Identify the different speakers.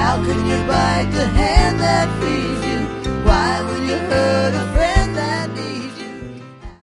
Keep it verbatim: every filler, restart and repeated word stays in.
Speaker 1: How can you bite the hand that feeds you?